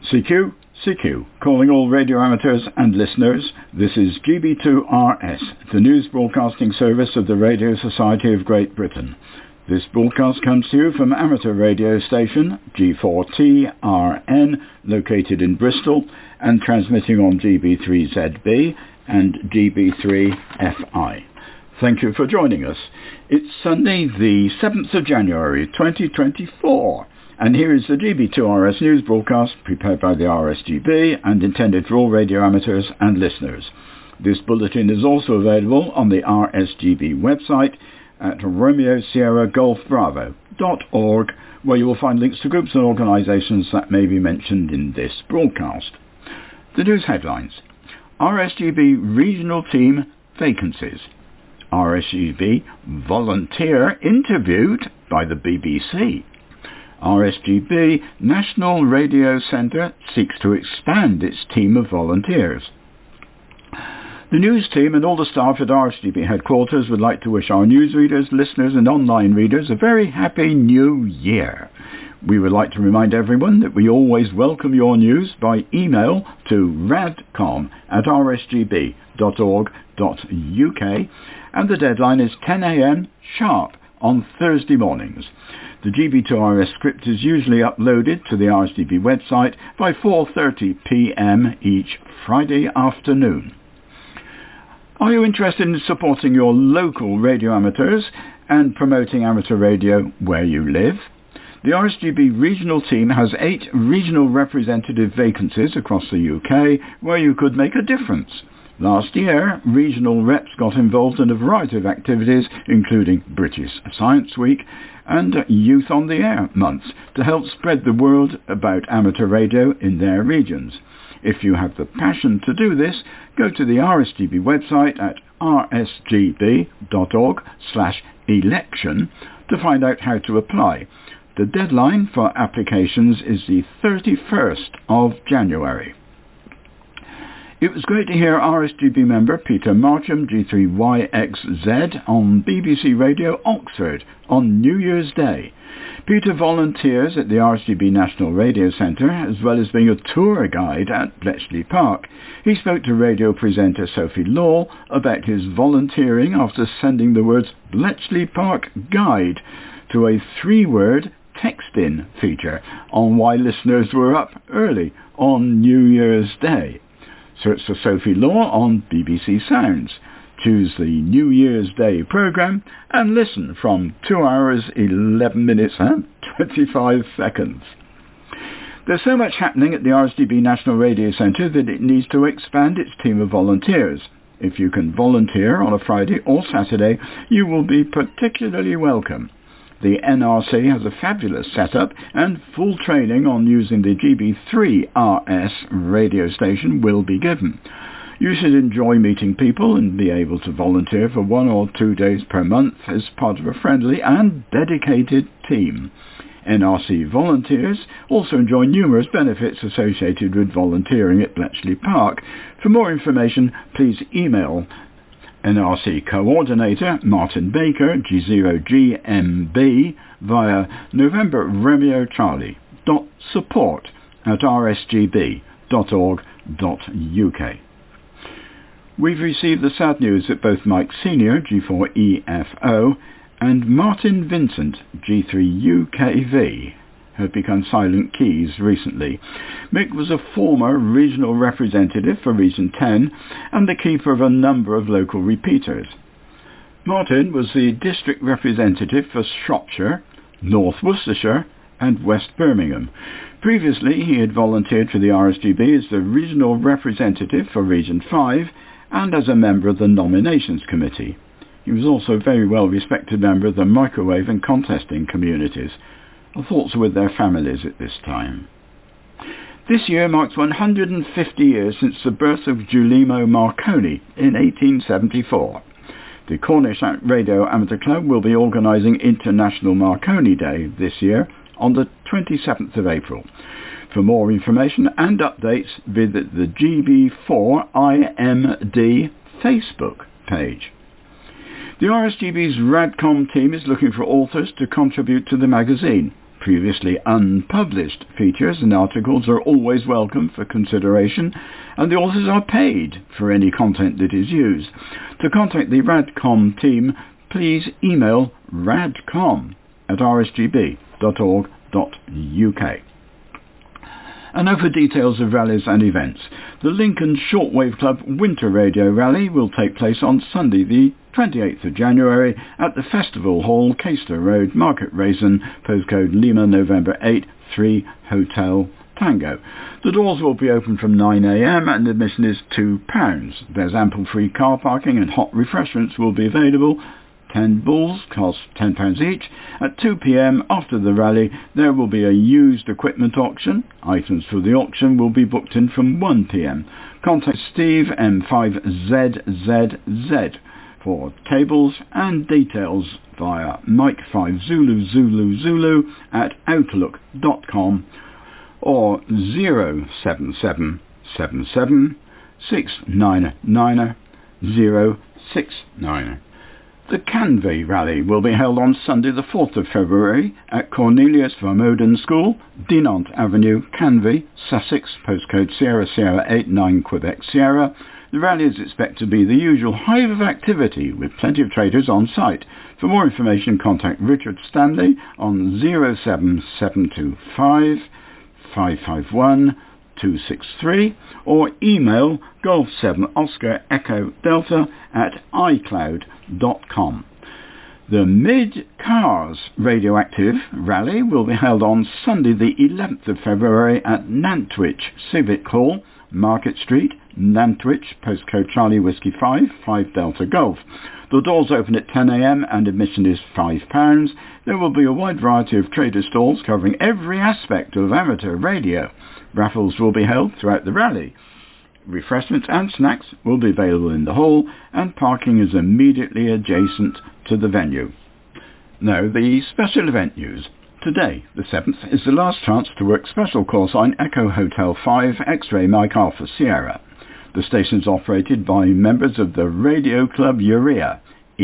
CQ, CQ, calling all radio amateurs and listeners. This is GB2RS, the news broadcasting service of the Radio Society of Great Britain. This broadcast comes to you from amateur radio station G4TRN, located in Bristol, and transmitting on GB3ZB and GB3FI. Thank you for joining us. It's Sunday, the 7th of January 2024. And here is the GB2RS news broadcast prepared by the RSGB and intended for all radio amateurs and listeners. This bulletin is also available on the RSGB website at RomeoSierraGolfBravo.org, where you will find links to groups and organisations that may be mentioned in this broadcast. The news headlines. RSGB Regional Team Vacancies. RSGB Volunteer Interviewed by the BBC. RSGB National Radio Centre seeks to expand its team of volunteers. The news team and all the staff at RSGB headquarters would like to wish our newsreaders, listeners and online readers a very happy new year. We would like to remind everyone that we always welcome your news by email to radcom@rsgb.org.uk, and the deadline is 10 a.m. sharp on Thursday mornings. The GB2RS script is usually uploaded to the RSGB website by 4:30 p.m. each Friday afternoon. Are you interested in supporting your local radio amateurs and promoting amateur radio where you live? The RSGB regional team has 8 regional representative vacancies across the UK where you could make a difference. Last year, regional reps got involved in a variety of activities, including British Science Week and Youth on the Air months, to help spread the word about amateur radio in their regions. If you have the passion to do this, go to the RSGB website at rsgb.org/election to find out how to apply. The deadline for applications is the 31st of January. It was great to hear RSGB member Peter Marcham, G3YXZ, on BBC Radio Oxford on New Year's Day. Peter volunteers at the RSGB National Radio Centre, as well as being a tour guide at Bletchley Park. He spoke to radio presenter Sophie Law about his volunteering after sending the words Bletchley Park Guide to a 3-word text-in feature on why listeners were up early on New Year's Day. Search for Sophie Law on BBC Sounds. Choose the New Year's Day programme and listen from 2 hours, 11 minutes and 25 seconds. There's so much happening at the RSGB National Radio Centre that it needs to expand its team of volunteers. If you can volunteer on a Friday or Saturday, you will be particularly welcome. The NRC has a fabulous setup and full training on using the GB3RS radio station will be given. You should enjoy meeting people and be able to volunteer for 1 or 2 days per month as part of a friendly and dedicated team. NRC volunteers also enjoy numerous benefits associated with volunteering at Bletchley Park. For more information, please email NRC Coordinator Martin Baker, G0GMB, via November Romeo Charlie .support@rsgb.org.uk. We've received the sad news that both Mike Senior, G4EFO, and Martin Vincent, G3UKV, have become silent keys recently. Mick was a former regional representative for Region 10 and the keeper of a number of local repeaters. Martin was the district representative for Shropshire, North Worcestershire and West Birmingham. Previously he had volunteered for the RSGB as the regional representative for Region 5 and as a member of the Nominations Committee. He was also a very well respected member of the microwave and contesting communities. Our thoughts are with their families at this time. This year marks 150 years since the birth of Guglielmo Marconi in 1874. The Cornish Radio Amateur Club will be organising International Marconi Day this year on the 27th of April. For more information and updates, visit the GB4IMD Facebook page. The RSGB's Radcom team is looking for authors to contribute to the magazine. Previously unpublished features and articles are always welcome for consideration, and the authors are paid for any content that is used. To contact the RADCOM team, please email radcom@rsgb.org.uk. And now for details of rallies and events. The Lincoln Shortwave Club Winter Radio Rally will take place on Sunday the 28th of January at the Festival Hall, Caister Road, Market Raisin, postcode Lima November 8, 3 Hotel Tango. The doors will be open from 9 a.m. and admission is £2. There's ample free car parking and hot refreshments will be available. 10 bulls cost £10 each. At 2 p.m. after the rally there will be a used equipment auction. Items for the auction will be booked in from 1 p.m. Contact Steve M5ZZZ for tables and details via Mike5ZuluZuluZulu@outlook.com or 07777 699 069. The Canvey Rally will be held on Sunday the 4th of February at Cornelius Vermoden School, Dinant Avenue, Canvey, Sussex, postcode Sierra Sierra 89 Quebec Sierra. The rally is expected to be the usual hive of activity with plenty of traders on site. For more information contact Richard Stanley on 07725 551 263 or email Golf 7 Oscar Echo Delta at iCloud.com. The Mid-Cars Radioactive Rally will be held on Sunday the 11th of February at Nantwich Civic Hall, Market Street, Nantwich, postcode Charlie Whiskey 5 Delta Golf. The doors open at 10 a.m. and admission is £5. There will be a wide variety of trader stalls covering every aspect of amateur radio. Raffles will be held throughout the rally. Refreshments and snacks will be available in the hall and parking is immediately adjacent to the venue. Now the special event news. Today, the 7th, is the last chance to work special call sign Echo Hotel 5 X-Ray Mike Alpha Sierra. The station is operated by members of the Radio Club Urea,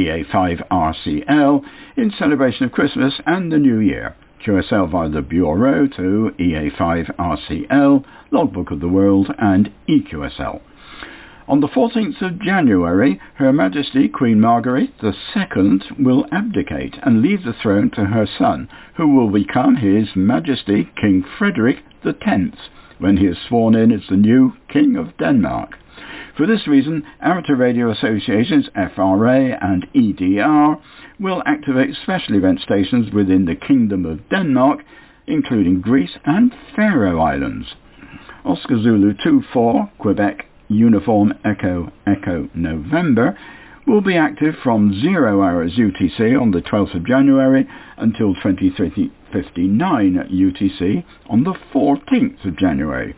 EA5RCL, in celebration of Christmas and the New Year. QSL via the Bureau to EA5RCL, Logbook of the World and EQSL. On the 14th of January, Her Majesty Queen Margaret II will abdicate and leave the throne to her son, who will become His Majesty King Frederick X, when he is sworn in as the new King of Denmark. For this reason, amateur radio associations FRA and EDR will activate special event stations within the Kingdom of Denmark, including Greece and Faroe Islands. Oscar Zulu 24, Quebec, Uniform Echo Echo November will be active from 0 hours UTC on the 12th of January until 2059 UTC on the 14th of January.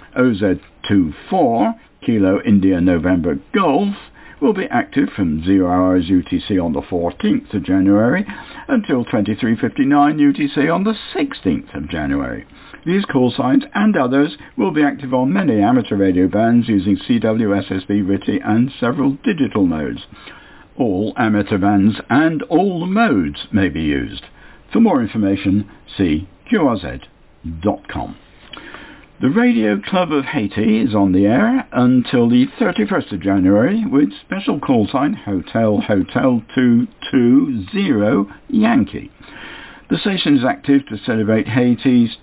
OZ24, Kilo India November Golf, will be active from 0 hours UTC on the 14th of January until 2359 UTC on the 16th of January. These call signs and others will be active on many amateur radio bands using CW, SSB, RTTY and several digital modes. All amateur bands and all the modes may be used. For more information, see qrz.com. The Radio Club of Haiti is on the air until the 31st of January with special call sign Hotel Hotel 220 Yankee. The station is active to celebrate Haiti's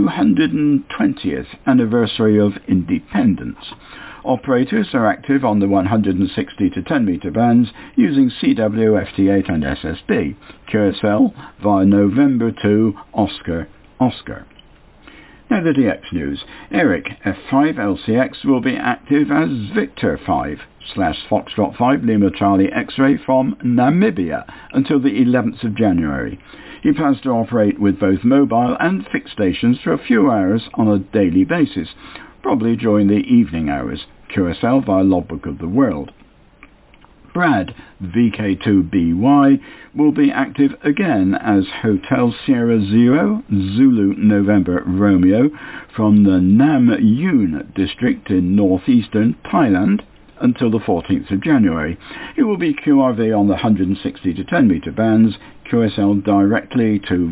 220th anniversary of independence. Operators are active on the 160 to 10 metre bands using CW, FT8 and SSB. QSL via November 2 Oscar Oscar. Now the DX news. Eric F5 LCX will be active as Victor 5/Foxtrot 5 Lima Charlie X-Ray from Namibia until the 11th of January. He plans to operate with both mobile and fixed stations for a few hours on a daily basis, probably during the evening hours. QSL via Logbook of the World. Brad VK2BY will be active again as Hotel Sierra Zero Zulu November Romeo from the Nam Yoon district in northeastern Thailand until the 14th of January. It will be QRV on the 160 to 10 metre bands, QSL directly to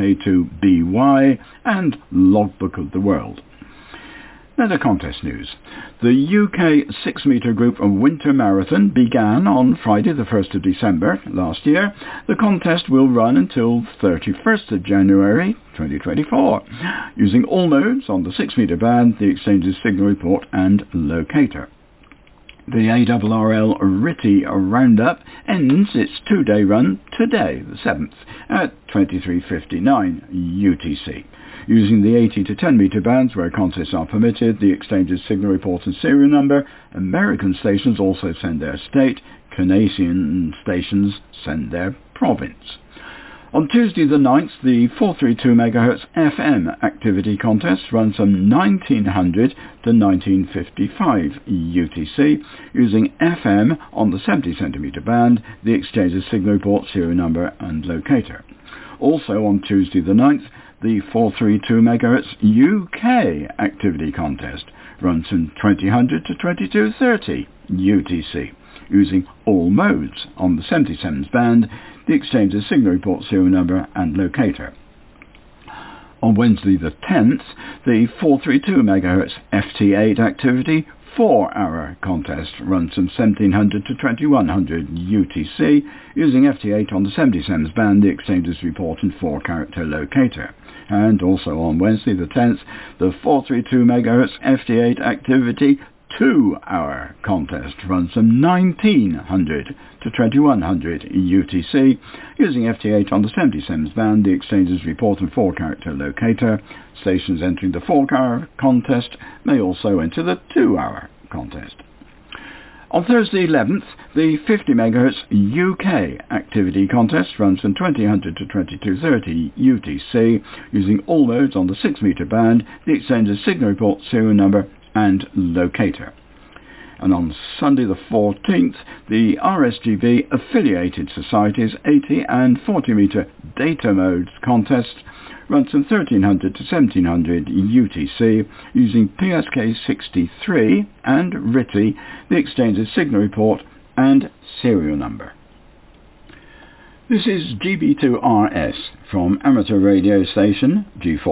VK2BY and Logbook of the World. Now the contest news. The UK 6-metre group winter marathon began on Friday the 1st of December last year. The contest will run until 31st of January 2024, using all modes on the 6-metre band, the Exchange's signal report and locator. The ARRL RTTY Roundup ends its 2-day run today, the 7th, at 23:59 UTC. Using the 80 to 10 metre bands where contests are permitted, the Exchange's signal report and serial number. American stations also send their state, Canadian stations send their province. On Tuesday the 9th, the 432 MHz FM activity contest runs from 1900 to 1955 UTC, using FM on the 70 centimetre band, the Exchange's signal report, serial number and locator. Also on Tuesday the 9th, the 432 MHz UK activity contest runs from 2000 to 2230 UTC, using all modes on the 77 band, the Exchange's signal report, serial number and locator. On Wednesday the 10th, the 432 MHz FT8 activity 4-hour contest runs from 1700 to 2100 UTC, using FT8 on the 77 band, the Exchange's report and 4-character locator. And also on Wednesday the 10th, the 432 MHz FT8 activity 2-hour contest runs from 1900 to 2100 UTC, using FT8 on the 77 band, the Exchange's report and 4-character locator. Stations entering the 4-hour contest may also enter the 2-hour contest. On Thursday 11th, the 50 MHz UK activity contest runs from 2000 to 2230 UTC, using all modes on the 6-metre band, the Exchange's signal report, serial number and locator. And on Sunday the 14th, the RSGB affiliated societies 80 and 40 metre data modes contest runs from 1300 to 1700 UTC, using PSK 63 and RTTY, the Exchange's signal report and serial number. This is GB2RS from amateur radio station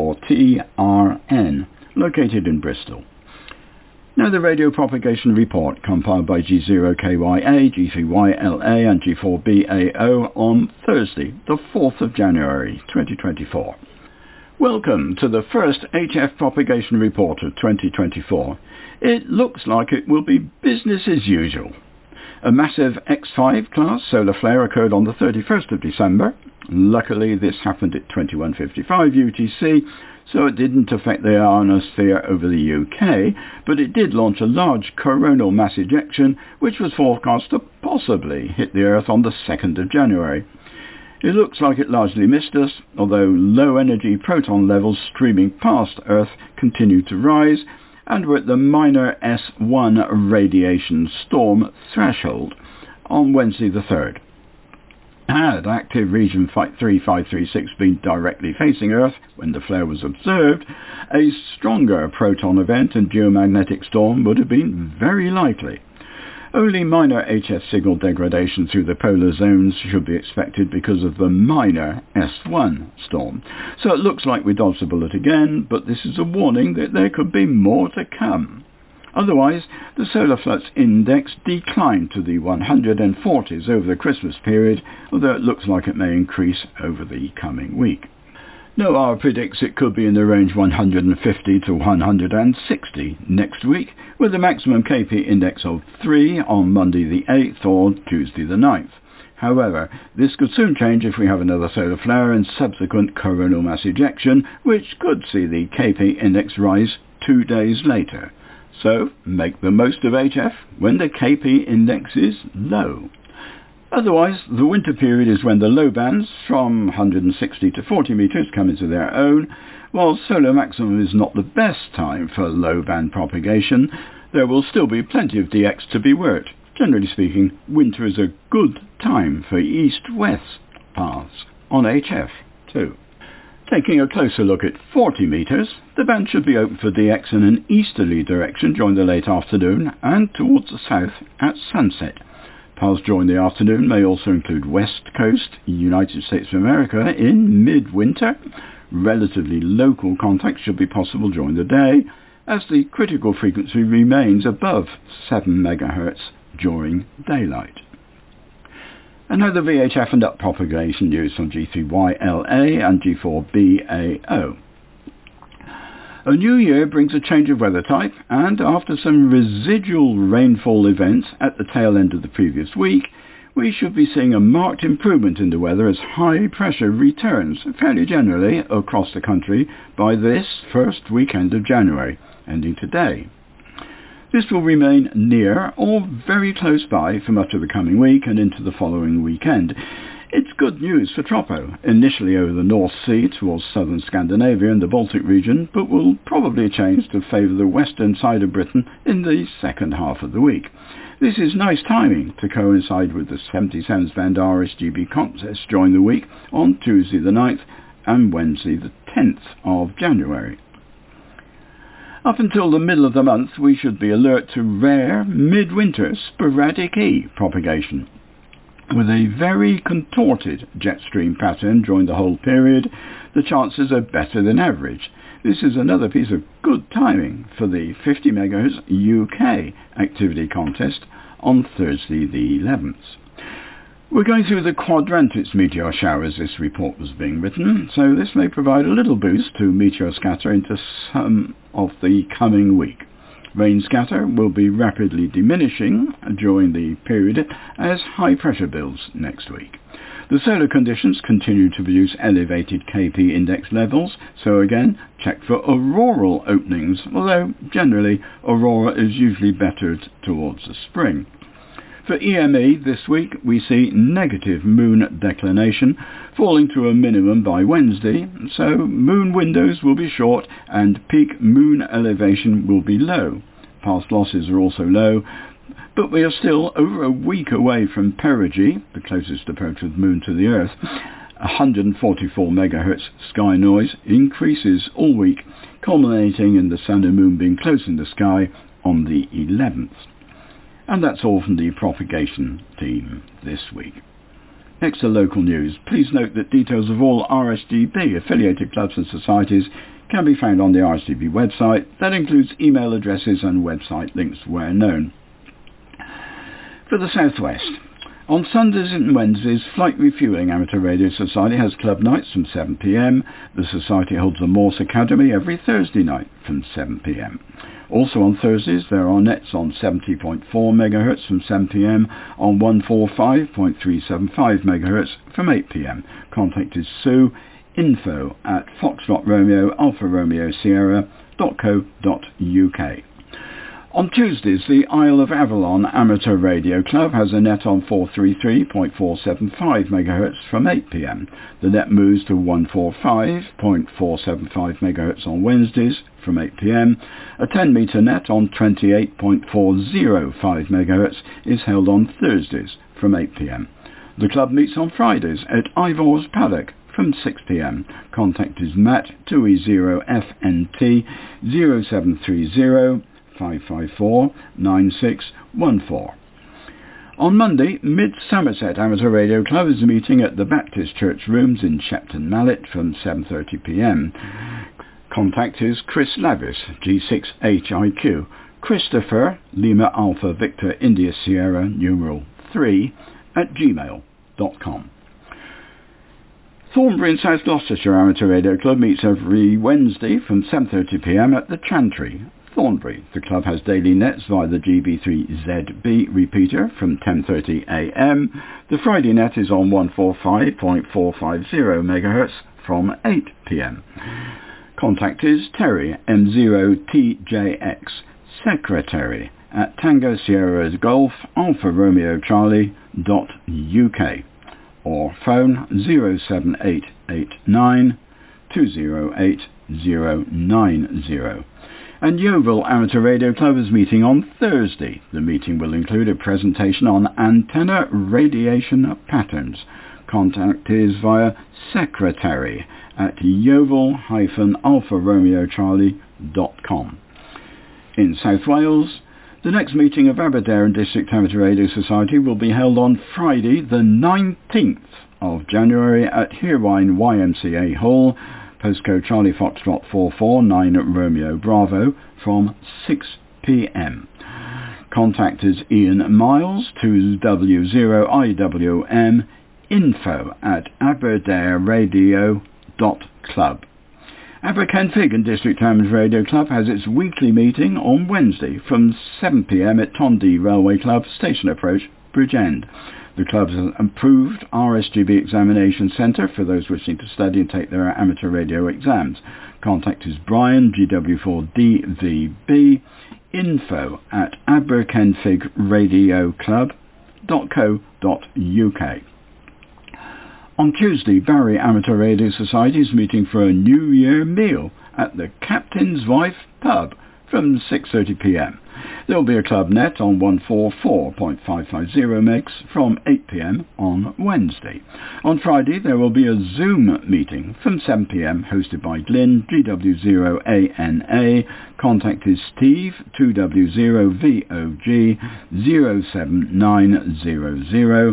G4TRN, located in Bristol. Now the radio propagation report compiled by G0KYA, G3YLA and G4BAO on Thursday, the 4th of January 2024. Welcome to the first HF propagation report of 2024. It looks like it will be business as usual. A massive X5 class solar flare occurred on the 31st of December. Luckily this happened at 21:55 UTC, so it didn't affect the ionosphere over the UK, but it did launch a large coronal mass ejection which was forecast to possibly hit the Earth on the 2nd of January. It looks like it largely missed us, although low-energy proton levels streaming past Earth continued to rise and were at the minor S1 radiation storm threshold on Wednesday the 3rd. Had active region 3536 been directly facing Earth when the flare was observed, a stronger proton event and geomagnetic storm would have been very likely. Only minor HF signal degradation through the polar zones should be expected because of the minor S1 storm. So it looks like we dodged the bullet again, but this is a warning that there could be more to come. Otherwise, the solar flux index declined to the 140s over the Christmas period, although it looks like it may increase over the coming week. NOAA predicts it could be in the range 150 to 160 next week, with a maximum KP index of 3 on Monday the 8th or Tuesday the 9th. However, this could soon change if we have another solar flare and subsequent coronal mass ejection, which could see the KP index rise 2 days later. So, make the most of HF when the KP index is low. Otherwise, the winter period is when the low bands from 160 to 40 metres come into their own. While solar maximum is not the best time for low band propagation, there will still be plenty of DX to be worked. Generally speaking, winter is a good time for east-west paths on HF too. Taking a closer look at 40 metres, the band should be open for DX in an easterly direction during the late afternoon and towards the south at sunset. Paths during the afternoon may also include West Coast, United States of America in midwinter. Relatively local contact should be possible during the day, as the critical frequency remains above 7 MHz during daylight. And now the VHF and up propagation news on G3YLA and G4BAO. A new year brings a change of weather type, and after some residual rainfall events at the tail end of the previous week, we should be seeing a marked improvement in the weather as high pressure returns fairly generally across the country by this first weekend of January, ending today. This will remain near or very close by for much of the coming week and into the following weekend. It's good news for Tropo, initially over the North Sea towards southern Scandinavia and the Baltic region, but will probably change to favour the western side of Britain in the second half of the week. This is nice timing to coincide with the 77th band RSGB contest during the week on Tuesday the 9th and Wednesday the 10th of January. Up until the middle of the month, we should be alert to rare midwinter sporadic E propagation. With a very contorted jet stream pattern during the whole period, the chances are better than average. This is another piece of good timing for the 50 MHz UK activity contest on Thursday the 11th. We're going through the Quadrantics meteor shower as this report was being written, so this may provide a little boost to meteor scatter into some of the coming week. Rain scatter will be rapidly diminishing during the period as high pressure builds next week. The solar conditions continue to produce elevated KP index levels, so again, check for auroral openings, although generally aurora is usually better towards the spring. For EME this week we see negative moon declination falling to a minimum by Wednesday, so moon windows will be short and peak moon elevation will be low. Past losses are also low, but we are still over a week away from perigee, the closest approach of the moon to the Earth. 144 MHz sky noise increases all week, culminating in the sun and moon being close in the sky on the 11th. And that's all from the propagation team this week. Next to local news, please note that details of all RSGB affiliated clubs and societies can be found on the RSGB website. That includes email addresses and website links where known. For the Southwest, on Sundays and Wednesdays, Flight Refuelling Amateur Radio Society has club nights from 7 p.m. The society holds a Morse Academy every Thursday night from 7 p.m. Also on Thursdays, there are nets on 70.4 MHz from 7 p.m, on 145.375 MHz from 8 p.m. Contact is Sue, info@foxtrot-romeo-sierra.co.uk. On Tuesdays, the Isle of Avalon Amateur Radio Club has a net on 433.475 MHz from 8 p.m. The net moves to 145.475 MHz on Wednesdays from 8 p.m. A 10-metre net on 28.405 MHz is held on Thursdays from 8 p.m. The club meets on Fridays at Ivor's Paddock from 6 p.m. Contact is Matt 2E0FNT 0730 554 9614. On Monday, Mid Somerset Amateur Radio Club is meeting at the Baptist Church Rooms in Shepton Mallet from 7:30 p.m. Contact is Chris Lavis, G6HIQ, Christopher, Lima Alpha Victor India Sierra numeral 3 @gmail.com. Thornbury and South Gloucestershire Amateur Radio Club meets every Wednesday from 7:30 p.m. at the Chantry, Thornbury. The club has daily nets via the GB3ZB repeater from 10:30 a.m. The Friday net is on 145.450 MHz from 8 p.m. Contact is Terry, M0TJX, Secretary at Tango Sierra Golf Alpha Romeo Charlie.uk, or phone 07889 208 090. And Yeovil Amateur Radio Club is meeting on Thursday. The meeting will include a presentation on antenna radiation patterns. Contact is via secretary at yeovil-alpha-romeo-charlie.com. In South Wales, The next meeting of Aberdare and District Amateur Radio Society will be held on Friday the 19th of January at Herewine YMCA Hall, postcode Charlie Foxtrot 449 Romeo Bravo, from 6 p.m. Contact is Ian Miles, 2W0IWM, info@aberdareradio.club. Aberkenfig and District Amateur Radio Club has its weekly meeting on Wednesday from 7 p.m. at Tondy Railway Club, Station Approach, Bridgend. The club has an approved RSGB examination centre for those wishing to study and take their amateur radio exams. Contact is Brian, GW4DVB, info@aberkenfigradioclub.co.uk. On Tuesday, Barry Amateur Radio Society is meeting for a New Year meal at the Captain's Wife Pub from 6:30 p.m. There will be a club net on 144.550 megs from 8 p.m. on Wednesday. On Friday, there will be a Zoom meeting from 7 p.m. hosted by Glyn, GW0ANA. Contact is Steve, 2W0VOG 07900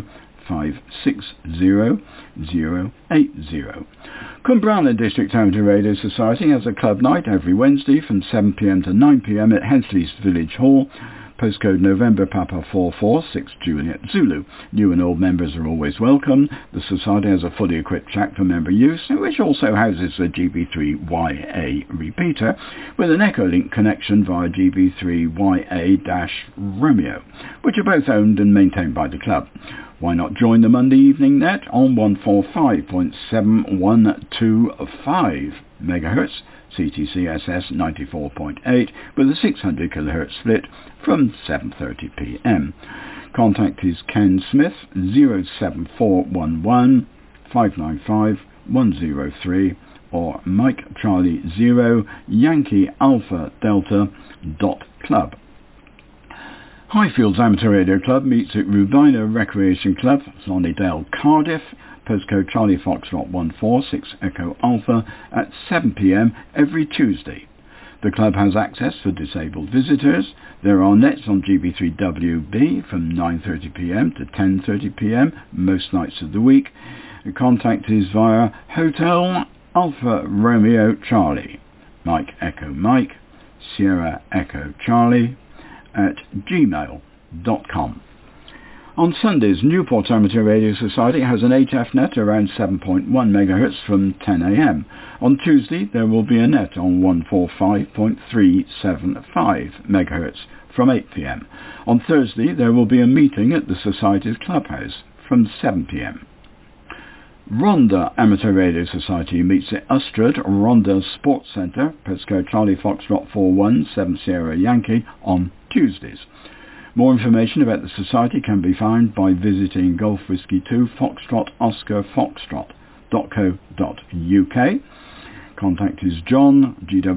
560-080. Cumbrana District Amateur Radio Society has a club night every Wednesday from 7 p.m. to 9 p.m. at Hensley's Village Hall, postcode November Papa 446 Juliet Zulu. New and old members are always welcome. The society has a fully equipped shack for member use, which also houses a GB3YA repeater with an Echolink connection via GB3YA-Romeo, which are both owned and maintained by the club. Why not join the Monday evening net on 145.7125 MHz, CTCSS 94.8, with a 600 kHz split from 7:30 p.m. Contact is Ken Smith, 07411 595 103, or Mike Charlie 0 Yankee Alpha Delta .club. Highfields Amateur Radio Club meets at Rubina Recreation Club, Lonnydale, Cardiff, postcode Charlie Foxtrot 146 Echo Alpha, at 7 p.m. every Tuesday. The club has access for disabled visitors. There are nets on GB3WB from 9:30 p.m. to 10:30 p.m. most nights of the week. The contact is via Hotel Alpha Romeo Charlie, Mike Echo Mike, Sierra Echo Charlie, at gmail.com. On Sundays, Newport Amateur Radio Society has an HF net around 7.1 MHz from 10 a.m. On Tuesday, there will be a net on 145.375 MHz from 8 p.m. On Thursday, there will be a meeting at the Society's clubhouse from 7 p.m. Rhondda Amateur Radio Society meets at Ustrad Rhondda Sports Centre, postcode Charlie Foxtrot 417 Sierra Yankee, on Tuesdays. More information about the society can be found by visiting Golf Whiskey 2 Foxtrot Oscar Foxtrot.co.uk. Contact is John,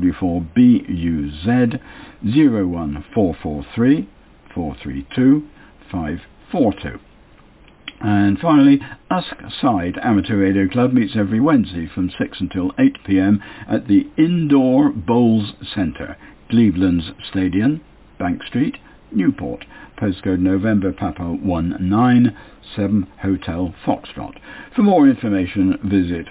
GW4BUZ 01443 432 542. And finally, Usk Side Amateur Radio Club meets every Wednesday from 6 until 8 p.m. at the Indoor Bowls Centre, Cleveland's Stadium, Bank Street, Newport, postcode November Papa 197 Hotel Foxtrot. For more information, visit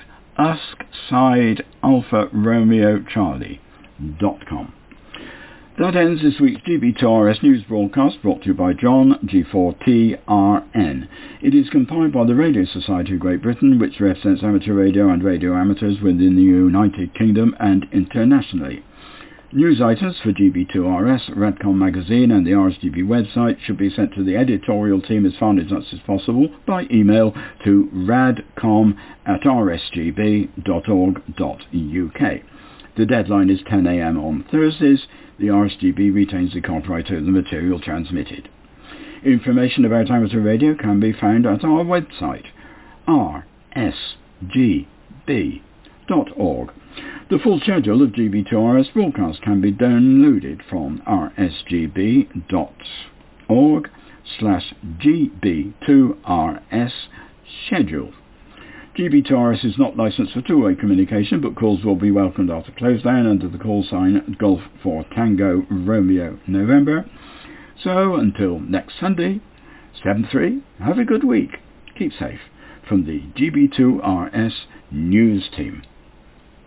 usksidealpharomeocharlie.com. That ends this week's GB2RS news broadcast, brought to you by John, G4TRN. It is compiled by the Radio Society of Great Britain, which represents amateur radio and radio amateurs within the United Kingdom and internationally. News items for GB2RS, Radcom magazine and the RSGB website should be sent to the editorial team as far as much as possible by email to radcom@rsgb.org.uk. The deadline is 10 a.m. on Thursdays. The RSGB retains the copyright of the material transmitted. Information about amateur radio can be found at our website, rsgb.org. The full schedule of GB2RS broadcasts can be downloaded from rsgb.org/GB2RS schedule. GB2RS is not licensed for two-way communication, but calls will be welcomed after close down under the call sign Golf for Tango Romeo November. So until next Sunday, 7/3, have a good week. Keep safe. From the GB2RS News Team.